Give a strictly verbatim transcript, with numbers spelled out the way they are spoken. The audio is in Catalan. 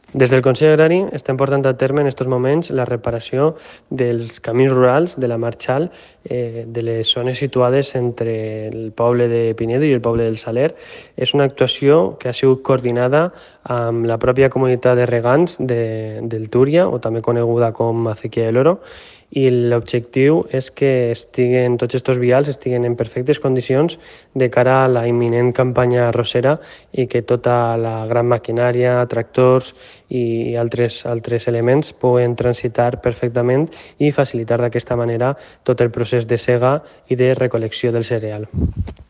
Des del Consell Agrari estem portant a terme en aquests moments la reparació dels camins rurals de la Marxal, eh, de les zones situades entre el poble de Pinedo i el poble del Saler. És una actuació que ha sigut coordinada amb la pròpia comunitat de regants de, del Túria, o també coneguda com Acequia del Oro, i l'objectiu és que estiguen, tots aquests vials estiguen en perfectes condicions de cara a la imminent campanya arrossera i que tota la gran maquinària, tractors i altres, altres elements puguen transitar perfectament i facilitar d'aquesta manera tot el procés de sega i de recol·lecció del cereal.